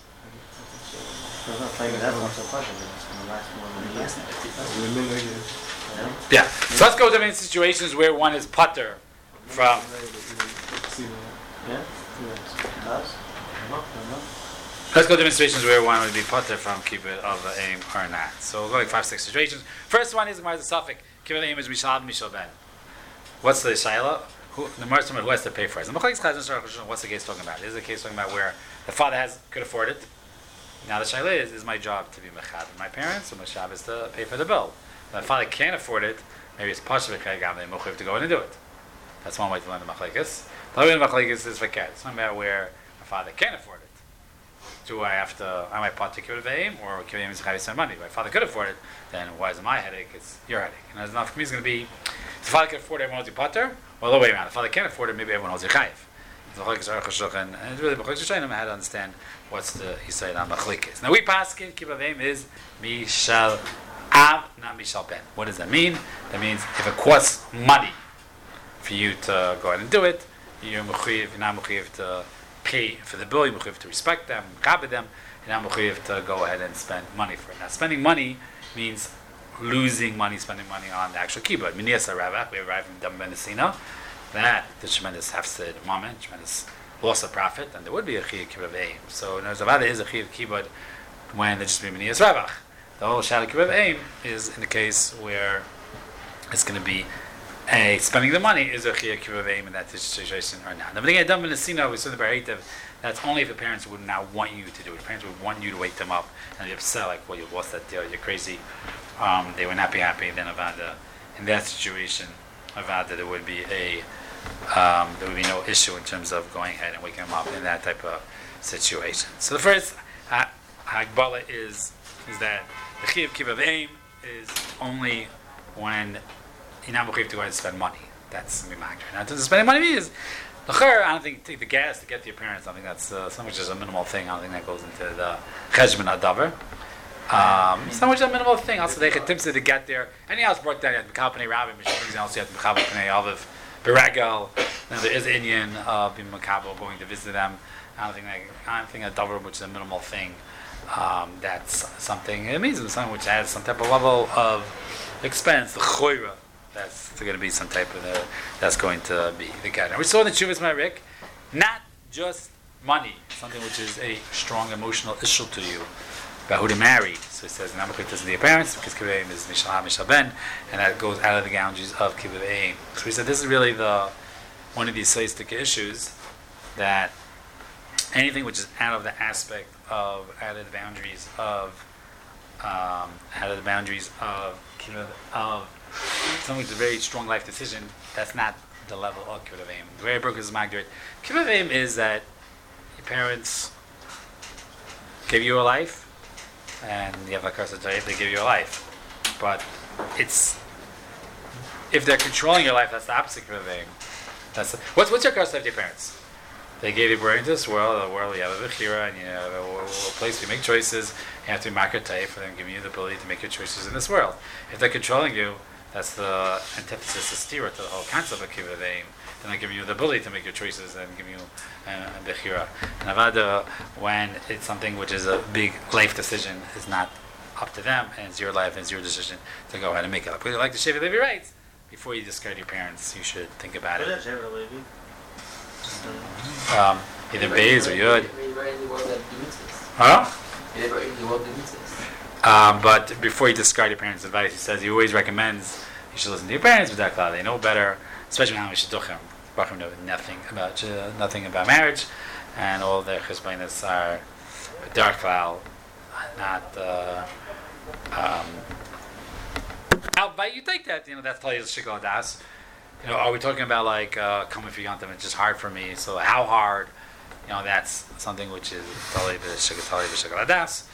I'm not claiming that much of pleasure, but it's going to last more than a year. Yeah. So let's go to different situations where one is putter from. Yeah? Does? No. Let's go to different situations where one would be putter from kibbut of the aim or not. So we'll go like 5-6 situations. First one is the suffix kibbut aim is mishal mishal ben. What's the shaila? The Gemara who has to pay for it. What's the case talking about? This is a case talking about where the father could afford it. Now the shaila is my job to be mechad my parents, so my job is to pay for the bill. If the father can't afford it, maybe it's partially to go in and do it. That's one way to learn the machlekes. The other way the machlekes is v'ket. It's not about where a father can't afford it. Do I have to? Am I part to kibbut aim or kibbut aim is chayav spend money? If my father could afford it, then why is it my headache? It's your headache. And as enough for me is going to be, if the father can afford it, everyone owes you potter. Well, the way around. If the father can't afford it, maybe everyone owes you chayav. And it's really machlekes shayim how to understand what's the yisayid on machlekes. Now we paskin kibbut aim is mishal av, not mishal ben. What does that mean? That means if it costs money for you to go ahead and do it, you're not mechuyev to pay for the bill, you're mechuyev to respect them, copy them, you're not mechuyev to go ahead and spend money for it. Now, spending money means losing money, spending money on the actual kibbut. Minias haravach, we arrive from Dam Ben Sina, that the tremendous hefsid moment, tremendous loss of profit, and there would be a chiyuv kibbut aim. So, there is a chiyuv kibbut when there just be minias haravach. The whole shadow kibbut aim is in the case where it's going to be spending the money is a chiyuv kibbut aim in that situation or not. Now, but again, Dam Ben Sina, we said the Baraitav, that's only if the parents would not want you to do it. The parents would want you to wake them up and be upset, like, well, you lost that deal, you're crazy. They would not be happy. Then Avada, in that situation, Avada, there would be no issue in terms of going ahead and waking them up in that type of situation. So the first hagbala is that the chiyuv kibbut aim is only when you're not mechuyev to go ahead and spend money. That's mimagder. Now, in terms of spending money is I don't think take the gas to get to your parents. I think that's so much as a minimal thing. I don't think that goes into the cheshbon hadavar. So much a minimal thing. Also, they could tipsy to get there. Anything else brought down, you have to Mekabel Rabbi, Mishum else you have to Mekabel Pnei Aviv, Beregel. Then there is Indian being Mekabel going to visit them. I don't think a davar, which is a minimal thing. That's something. It means something which has some type of level of expense. The choira. That's going to be some type of that's going to be the guy. Now we saw in the Chuvas Marik, not just money, something which is a strong emotional issue to you about who to marry. So he says, "Namakut doesn't need parents because kibbut aim is mishal mishal ben," and that goes out of the boundaries of kibbut aim. So he said, this is really one of these seistic issues that anything which is out of the aspect of out of the boundaries of something which is a very strong life decision, that's not the level of kibbut aim. The way I broke his magdir, kibbut aim is that your parents give you a life, and you have a curse they give you a life. But it's if they're controlling your life, that's the opposite kibbut aim. What's your curse of your parents? They gave you birth into this world. The world you have a bechira, and you have a place where you make choices. You have to be makatei for them, giving you the ability to make your choices in this world. If they're controlling you, that's the antithesis, the stira to the whole concept of kibbut aim. They're not giving you the ability to make your choices and giving you a bechira. And avada, when it's something which is a big life decision, is not up to them, and it's your life and it's your decision to go ahead and make it up. But like the Shevet Levi writes, before you discard your parents, you should think about it. What is Shevet Levi? Either Beis or Yud. We're in the world that do mitzvahs. Huh? They will do mitzvahs. But before you discard your parents' advice, he says he always recommends you should listen to your parents, but that they know better, especially now we should know nothing about marriage, and all their chesbainas are dark cloud, not. But you think that that's probably shikol das. Are we talking about like coming for Yom Tov? It's just hard for me. So how hard? That's something which is totally b'shikol das.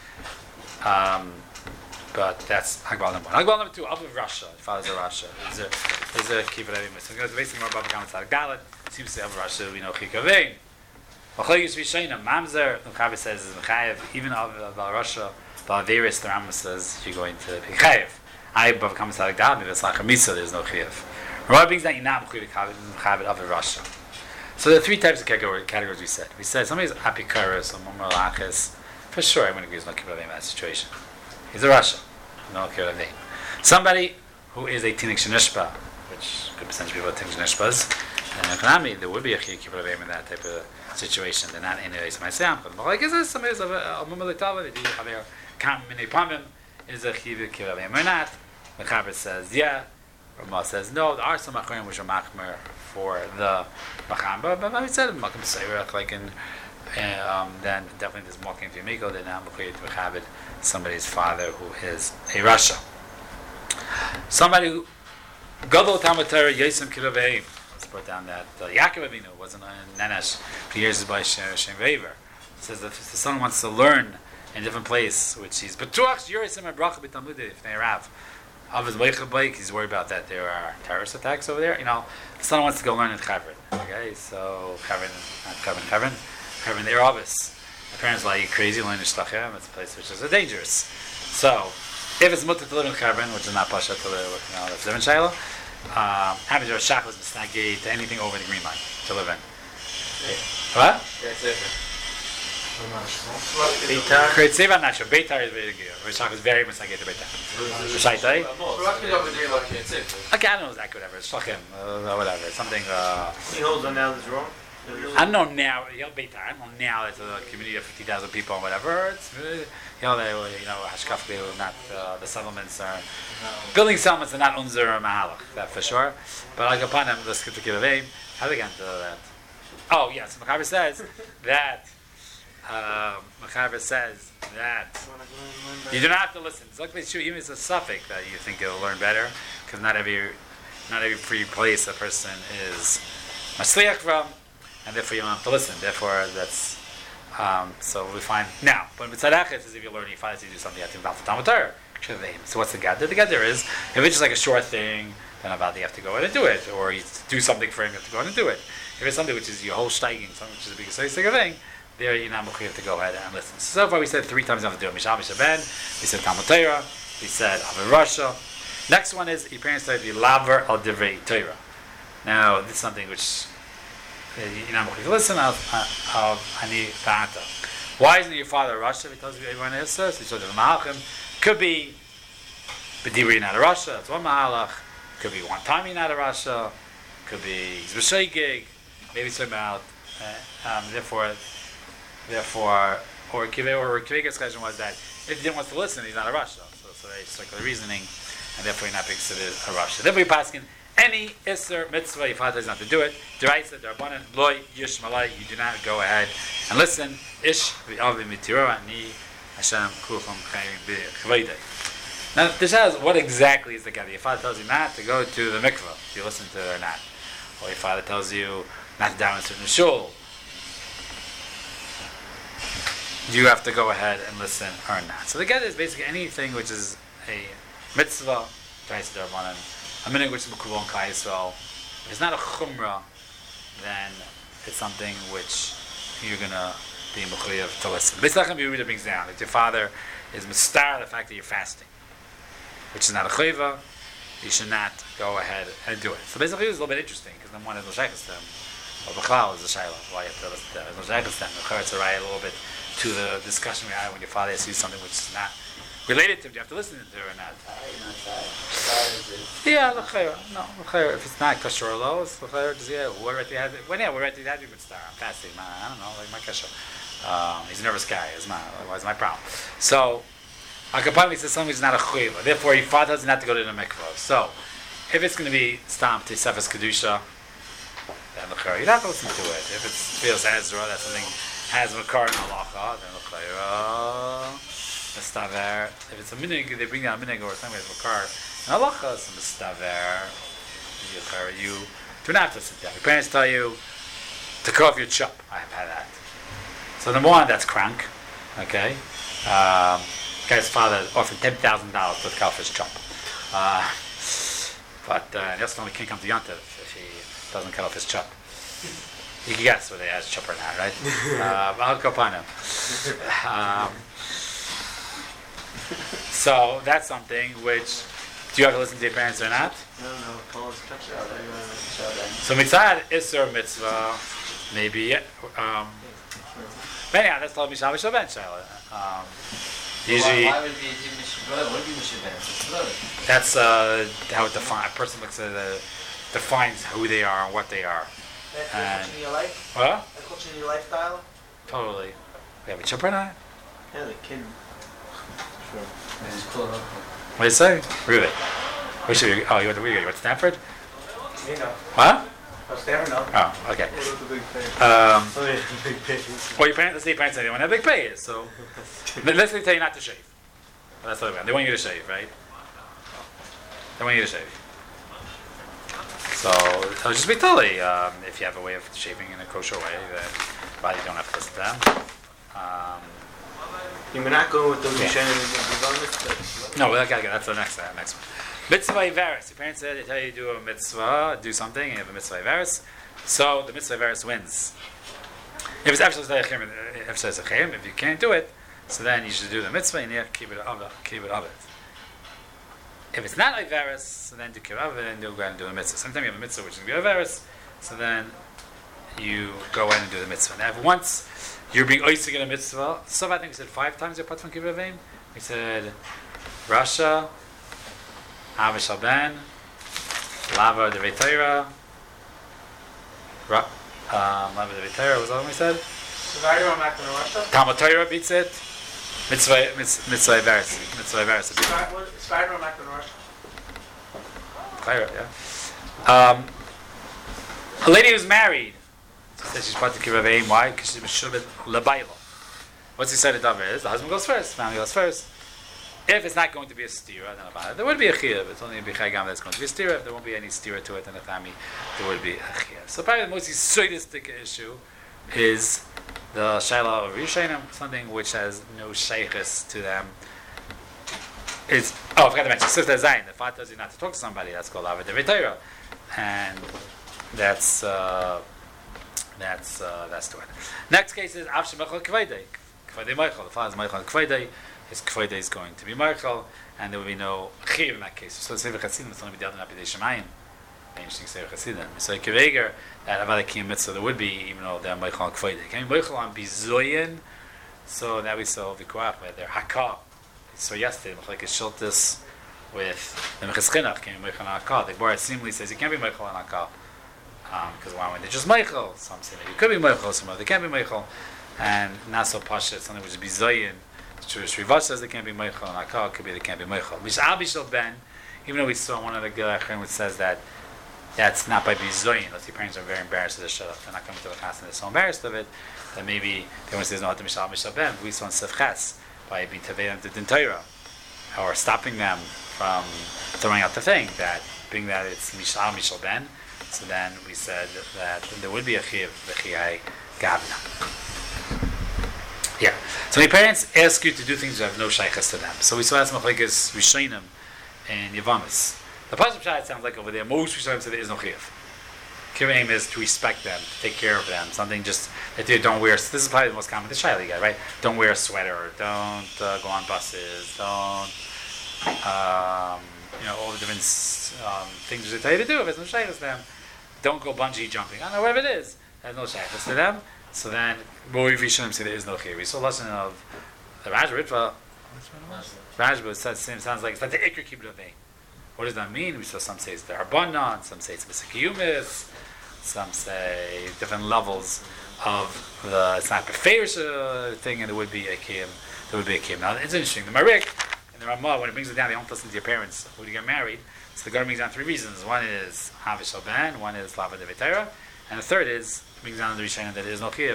But that's Hagbal number 1. Hagbal number 2, Aviv Rasha. Father's a Rasha. Is a kibbutz every mitzvah. It's basically more about Gamat Tzaddik Dalet. Seems to say Aviv Rasha. We know Chikavein. V'choyis Rishayna Mamzer. The Chavis says is Mechayev. Even Aviv Rasha. Valaveris the Rambam says you're going to be Chayev. I above Gamat Tzaddik Dalet. Maybe it's like a Misa. There's no Chayev. Rabbi brings that you're not Mechayev Aviv Rasha. So there are 3 types of categories we said. We said somebody's Apikaris or Momolachis. For sure, I'm going to agree with no kibbutz in that situation. He's a Rasha. No kibbutz. Somebody who is a tinik shenishba, which good percentage of people are tinik shenishbas, and in Economy, there would be a kibbutz in that type of situation. They're not in a Yismaisam. But like, is this somebody who's a Mumalitava? They do have their Kam Minei Pamim. Is a kibbutz or not? The Chaber says, yeah. Ramah says, no. There are some Acharim which are Machmer for the Machamba, but we said Makam Seirach, like in. Then definitely there's more came to Yamiko, then now Mechayev to Mechabed somebody's father who is a Rasha. Somebody who Gadol Talmud Torah Yosem Kiravei. Let's put down that Yaakov Avinu wasn't a Nenesh for years by Shem Vever. It says that if the son wants to learn in a different place, which he's Betuach Yorisim and Bracha B'Talmud if they have of his Bike, he's worried about that there are terrorist attacks over there. The son wants to go learn in Chevron. Okay, so Chevron. Having their office. My parents like, you crazy, learning Shtachem, it's a place which is dangerous. So, if it's mutter to live in Chevron, which is not Pasha to live, that's different Shiloh, having your Shach was misnagate to anything over the green line to live in. What? That's it. Beitar. Great Seva, I'm not sure. Beitar is very good. Shach is very misnagate to Beitar. Rishaitai? Okay, I don't know exactly whatever. Shtachem, whatever. Something, He holds on now, is wrong. I don't know now. I don't know now. It's a community of 50,000 people or whatever. It's Hashkafli, not the settlements are building settlements are not unzer or mahalach. That for sure. But like upon them, let's get to Kilavim. How do they get into that? Oh yes, Mechaber says that. You do not have to listen. It's like true. Even it's a suffix that you think you'll learn better, because not every free place a person is masliach from. And therefore you don't have to listen. Therefore, that's so we find now. But mitzadach is if you're learning, you find to do something, you have to involve the Talmud Torah. So what's the gather? The gather is if it's just like a short thing, then about you have to go in and do it, or you do something for him, you have to go in and do it. If it's something which is your whole steiging, something which is a big thing, there you're not you have to go ahead and listen. So far we said 3 times you have to do it. Mishal Mishaben, we said Talmud Torah, we said Aviv Rasha. Next one is your parents said the laver al divrei Torah. Now this is something which listen of Ani Ba'ata. Why isn't your father a Rasha? Because everyone is so he said the Malachim. Could be B'dibri not a Rasha, that's one Mahalach. Could be one time you're not a Rasha. Could be he's B'sheigig. Maybe it's about therefore or Kivega's question was that if he didn't want to listen, he's not a Rasha. So they circle the reasoning and therefore you're not being considered a Rasha. Therefore you're asking any Isser mitzvah, your father does not to do it. Deraisa, Darabanan, Loi, Yish Malai, you do not go ahead and listen. Ish, V'avi Mitiro, Ani, Hashem, Kucham, Chayim, B'chvaydei. Now, this has what exactly is the gather. Your father tells you not to go to the mikvah, if you listen to it or not. Or your father tells you not to down a certain shul. You have to go ahead and listen or not. So the gather is basically anything which is a mitzvah, Deraisa, Darabanan, a minhag which is Mekubal and Klal Yisrael. If it's not a chumrah, then it's something which you're going to be mechuyev to listen. B'tzlachem Yehuda brings down that your father is mistar the fact that you're fasting, which is not a chayva. You should not go ahead and do it. So basically it's a little bit interesting, because then one is l'shaychus them, or b'chlal is a shayla. Why you have to listen to it? L'shaychus them. It's a little bit to the discussion we had when your father asks you something which is not related to him. Do you have to listen to it or not? Yeah, l'chayr. No, l'chayr. If it's not kosher or low, it's l'chayr. We're at the had. We're at the had mitzvah. I'm fasting. I don't know, like my kasher. He's a nervous guy. What's my problem? So, Akapanim says something is not a chayva. Therefore, your father doesn't have to go to the mikvah. So, if it's going to be stam to Sefes Kedusha, then l'chayra you don't have to listen to it. If it's feels Ezra, that something has makar in halacha, then l'chayra mistaver. If it's a minig, they bring down a minig or something with makar in halacha, so mistaver. You do not have to sit down. Your parents tell you to cut off your chop. I have had that. So number one, that's crank. Okay. Guy's father offered $10,000 to cut off his chop. But that's only can't come to Yontif if he doesn't cut off his chop. You can guess whether he has chop or not, right? I'll go find him. So that's something which, do you have to listen to your parents or not? No, Paul's touched out. So mitzvah isur mitzvah, maybe. Anyhow, that's called Mishal Mishal Ben Shaila. Usually, why would it be Mishal? Would it be Mishal Ben? that's how it defines. A person looks at defines who they are and what they are. That's And- culture in your life? What? That's culture in your lifestyle? Totally. We have a chip or not? Yeah, the kid. Sure. What do you say? Really? Where should you? Oh, you went to Stanford? You know. What? Stanford, no. Oh, okay. What was the big thing? Um, Big thing. well, your parents, let's say your parents say they want to have big pay, so let's say they tell you not to shave. Well, that's what they want you to shave, right? They want you to shave. So I'll just be totally. If you have a way of shaving in a kosher way, then well, you don't have to listen to them. You may not go with those Yeah. Yishanim. No, well, okay, that's the next one. Mitzvah Iveris. Your parents said they tell you to do a mitzvah, do something, and you have a mitzvah Iveris. So the mitzvah Iveris wins. If it's Efshaz if you can't do it, so then you should do the mitzvah and you have to keep it of it. If it's not Iveris, so then do keep it of it and you'll go ahead and do the mitzvah. Sometimes you have a mitzvah which is going to be Iveris, so then you go ahead and do the mitzvah. Now, if once you're being oisig in a mitzvah, so I think we said 5 times your patron kibbutz avim. We said Rasha, Avishal Ben, Lava de Veitera, Lava de Veitera was that what we said? Survivor, I'm not going to rush up. Talmud Torah beats it. Mitzvah Iveris. Mitzvah Iveris. Spider, I'm not going to rush up. Torah, yeah. A lady who's married says she's part of kibbutz avim. Why? Because she's meshubed lebayla. What's he said? It is the husband goes first, family goes first. If it's not going to be a stira, then about it. There would be a chiyuv. It's only a bichagam that's going to be a stira. If there won't be any stira to it in the family, there would be a chiyuv. So probably the most soidistic issue is the shaila of Rishonim, something which has no sheikhs to them. I forgot to mention Sifta Zayin. The father tells you not to talk to somebody. That's called Avad Devei, and that's to it. Next case is Av Shemechol Kveidei. Kveidei Meichel. The father's Meichel Kveidei. His Kveidei is going to be Meichel, and there will be no Chiv in that case. So Sefer Chassidim is only be dealt in Apidei Shemayim. Interesting Sefer Chassidim. So Keveger that Avad Akim Mitzvah there would be, even though they're Meichel Kveidei. Can be Meichel on Bizoyin. So now we saw Vikuach where they're Hakah. So yesterday, like a Shiltis with the Meches Chinuch came Meichel on Hakah. The Gemara seemingly says you can't be Meichel on Hakah. Because why when they're just Meichel? Some say that you could be Meichel, some they can't be Meichel. And not so Pasha, something which is Bizoyin. Jewish Rivash says they can't be Meichel, and Hakah could be they can't be Meichel. Mishal Bishal Ben, even though we saw one of the Gilachrim which says that that's not by Bizoyin, unless your parents are very embarrassed of the Shadach, they're not coming to the Chas and they're so embarrassed of it, that maybe they want to say no to Mishal Bishal Ben, we saw in Sefches by being Tavei and Din Torah, or stopping them from throwing out the thing, that being that it's Mishal Bishal Ben, so then we said that there would be a Chiv, the Chiyai Gavna. Yeah. So my parents ask you to do things that have no shaykhs to them. So we saw that's machlekes Rishonim and Yavamis. The Pasuk Pshat sounds like over there, most Rishonim say there is no chiyuv. Kibbutz is to respect them, to take care of them. Something just that they don't wear. This is probably the most common the Shaili guy, right? Don't wear a sweater. Don't go on buses. Don't all the different things they tell you to do. If it's no shaykhs to them, don't go bungee jumping. I don't know whatever it is. There's no shaykhs to them. So then, Roy Vishonim say there is no chiyuv. We saw a lesson of the Rajba Ritva. Rajba sounds like it's like the Iker Kibbutz Avei. What does that mean? We saw some say it's the Harbanan, some say it's Misakiyumis, some say different levels it's not the favorite thing, and there would be a kiyum. There would be a kiyum. Now it's interesting. The Marik and the Ramah, when it brings it down, they don't listen to your parents when you get married. So the Gemara brings down three reasons. One is Havish Ben, one is Lava de Vetera, and the third is brings down the Rishonim that there is no kiyum.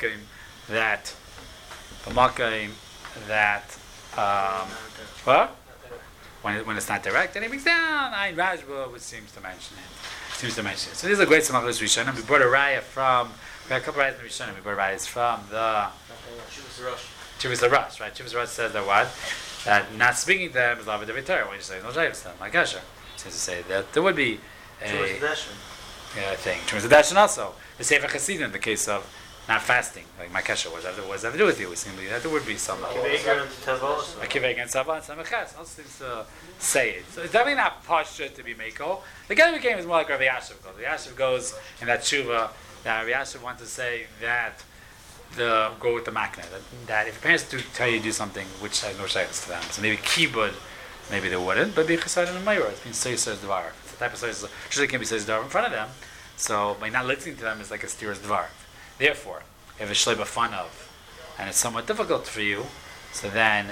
That what? When it's not direct, then he brings down Ayin Rajba, which seems to mention it. So this is a great Samachos Rishonim. We brought a raya from. We had a couple of rayas in Rishonim. We brought rayas from the Chivas Rush, right? Chivas Rush says that what? That not speaking to them is Lava de Vitara. When you say no shayvus to them, like Asher, seems to say that there would be a thing. Chivas Dashan also. The Sefer Chasidim in the case of not fasting, like Makesha, what does that have to do with you? It seems that there would be some. Akivei against Tava and Samachas. Also seems to say it. So it's definitely not posture to be Mako. The Gemara became is more like Rav Yashiv goes. Rav Yashiv goes in that tshuva that Rav Yashiv wants to say that go with the makna. That if your parents do tell you to do something which has no shaykhs to them, so maybe kibud, maybe they wouldn't, but be chesed and mayra. It's been seisers dvar. It's the type of seisers usually can be seisers dvar in front of them. So by not listening to them is like a steer's dvar. Therefore, if it's shleiba fun of, and it's somewhat difficult for you, so then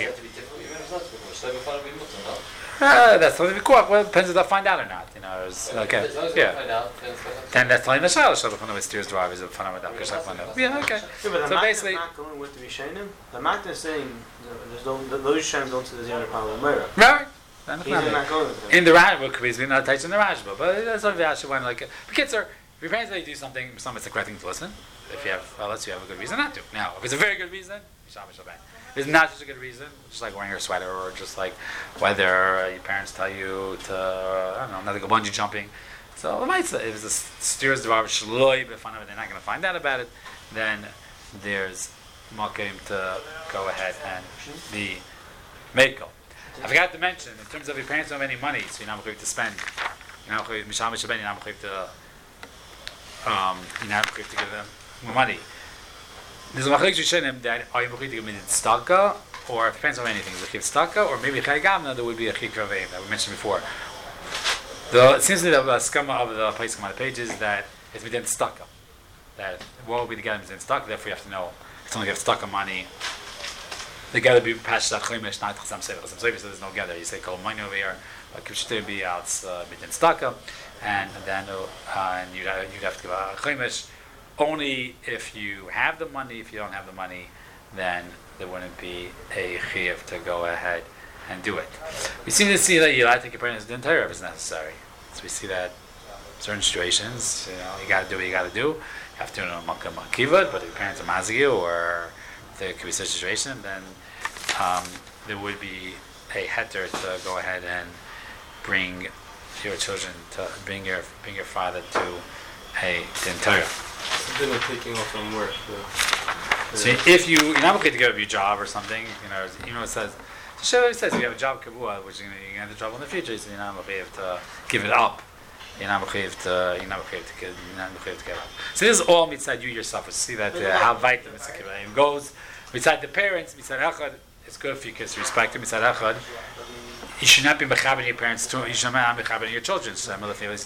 that's something to be caught. Well, it depends if they'll find out or not. You know, okay, yeah. Then that's telling the shayla shleiba fun of with steer's dvar is a fun of a dakar fun of. Yeah, okay. Yeah, but so basically, not going with the Rishonim. The Makna is saying those Rishonim don't say there's even a problem with Meira. right. He's not going with them. In the Rajba, because we're not touching the Rajba, but that's what Vyasha went like. Kids are. If your parents say do something, it's the correct thing to listen. If you have, unless you have a good reason not to. Now, if it's a very good reason, if it's not such a good reason, just like wearing your sweater, or just like whether your parents tell you to, I don't know, not to go bungee jumping. So it might say if it's a steers the barber shloi befun of it, they're not going to find out about it. Then there's makim to go ahead and be mako. I forgot to mention in terms of your parents don't have any money, so you're not going to spend. You're not going to give them more money. There's a machlek Rishonim that are you going to give me tzedakah, or it depends on anything. Is it tzedakah, or maybe chayagamna? There would be a chikra vein that we mentioned before. It seems to be the skama of the place on the pages that it's within tzedakah. That what will be the gathering within tzedakah. Therefore, you have to know it's only if tzedakah money. They got to be pashed that chaymish not chasam sefer. So there's no gather. You say kol money over here, but kibshte be out within tzedakah, and then and you'd have to give a chaymish. Only if you have the money. If you don't have the money, then there wouldn't be a chiyuv to go ahead and do it. We seem to see that you like to take your parents din Torah if it's necessary. So we see that in certain situations, you got to do what you got to do. You have to do it on Makkah Kivud, but if your parents are mazigi or there could be such a situation, then there would be a heter to go ahead and bring your children to bring your father to a din Torah. Then taking off from work. So if you're not going to give up your job or something, it says. So it says if you have a job kavua, which you're going to have the trouble in the future, so you're not going to be able to give it up. You're not going to give up. So this is all mitzad you yourself. We see that how vital mitzad kibbutz goes. Mitzad the parents, mitzad echad, it's good for you kids to respect them. Mitzad echad, you should not be mechaber your parents too. You should not be mechaber your children. So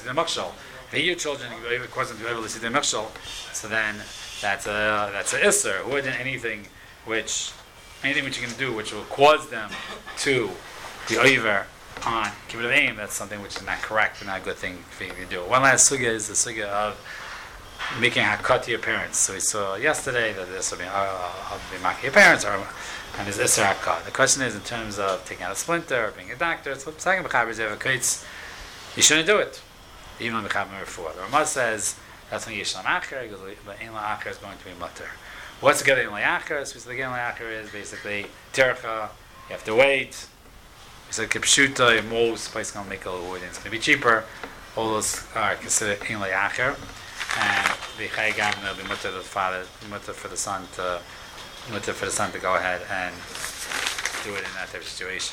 if your children cause them to be able to see the mechshel, so then that's a isser. Who did anything which you can do which will cause them to be over on kibbutz aim, that's something which is not correct and not a good thing for you to do. One last sugya is the sugya of making hakkat to your parents. So we saw yesterday that this will be making your parents, and there's isser hakkat. The question is in terms of taking out a splinter or being a doctor. So second mechaber is kates, you shouldn't do it, even on mechaber refuah. The Ramah says that's when yishlam acher. He goes, but ein la acher is going to be mutter. What's the get ein la acher? So the get ein la acher is basically tircha. You have to wait. We said kipshuta, most places gonna make a little wood, and it's gonna be cheaper. All those are considered ein la acher, and the chayagam will be mutter the father, mutter for the son to go ahead and do it in that type of situation.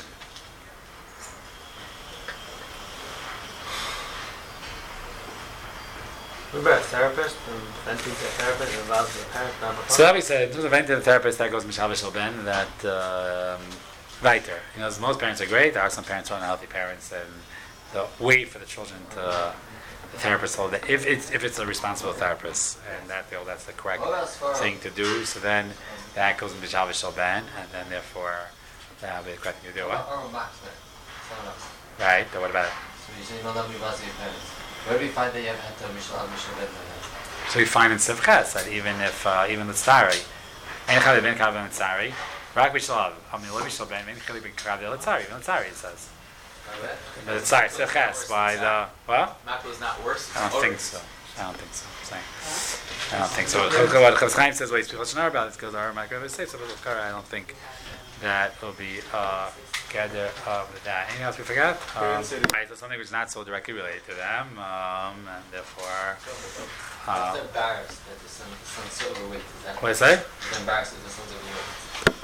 What about a therapist and venting to a therapist involves the parent, not the So that we said, in terms of venting to the therapist, that goes mishavish ben, that weiter. Most parents are great. There are some parents who are unhealthy parents and they'll wait for the children to the therapist all day. If it's a responsible therapist, and that's the correct What about Sfarad? thing to do, so then that goes in B'Shav Shalban, and then therefore that will be the correct thing to do. What? Right? Then what about it? So you say no love your parents. Where do we find that you have had to Mishnah Ben? So we find in Sivches that even if even the Tzari, Ein Chali Ben Kav Ben Tzari, Rak B'Shlav, Lo B'Shlav Ben Chali Ben Kav Ben Tzari, even the Tzari it says. But it's sorry, Sivches by the what? Makla is not worse. I don't think so. I don't think so. I don't think so. What Chavis Chaim says, what he's speaking about, is because our microwave safe. So I don't think that will be gather with that. Anything else we forgot? Right, so something which is not so directly related to them, and therefore. They're embarrassed that the son's so overweight. What did I say? They're embarrassed that the son's overweight.